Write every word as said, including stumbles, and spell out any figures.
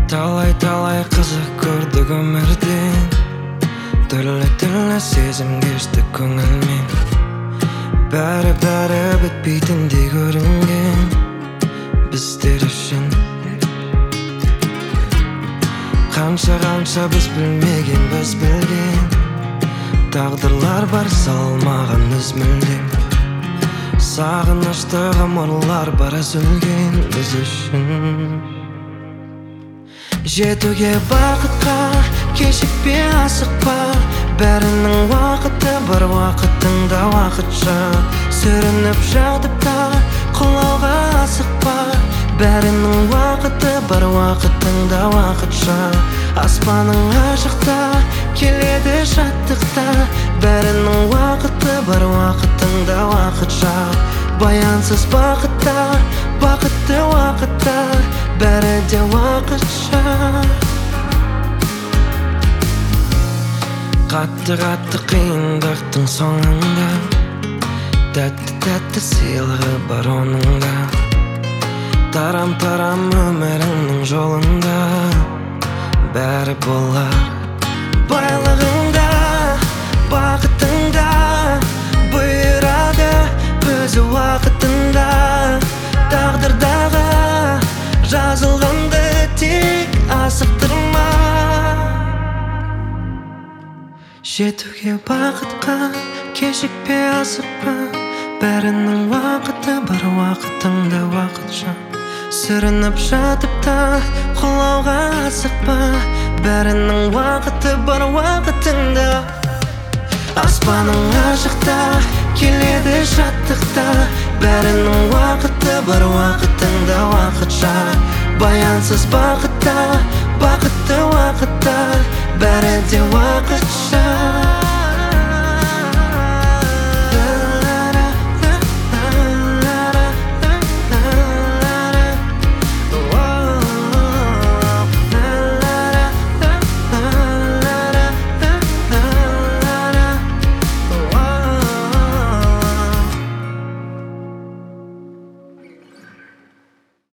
Талай-талай қызық көрдік өмірден, түрлі-түрлі сезім кешті көңілмен. Бәрі-бәрі бітпейтіндей көрінген біздер үшін. Қанша-қанша біз білмеген, біз білген тағдырлар бар салмаған із мүлдем. Сағынышты ғұмырлар бар үзілген біз үшін. Жетуге бақытқа кешікпе, асықпа, бәрінің уақыты бар, уақытыңда уақытша. Сүрініп жатып та құлауға асықпа, бәрінің уақыты бар, уақытыңда уақытша. Аспаның ашықта келеді шаттықта, бәрінің уақыты бар, уақытыңда уақытша. Баянсыз бақытта, бақытты уақытта, бәрі де уақытша. Қатты-қатты қиындықтың соңында тәтті-тәтті сыйлығы бар оныңда. Тарам-тарам өміріңнің жолында бәрі болар. Байлығыңда, бақытыңда бұйырады өзі уақытында. Тағдырдағы жазылғанды тек асықтырма. Жетуге бақытқа кешікпе, асықпа, бәрінің уақыты бар, уақытыңда уақытша. Сүрініп жатып та құлауға асықпа, бәрінің уақыты бар, уақытыңда. Аспаның ашықта келеді шаттықта, бәрінің уақыты бар, уақытыңда уақытша. Баянсыз бақытта, бақытты уақытта, бәрі де уақытша.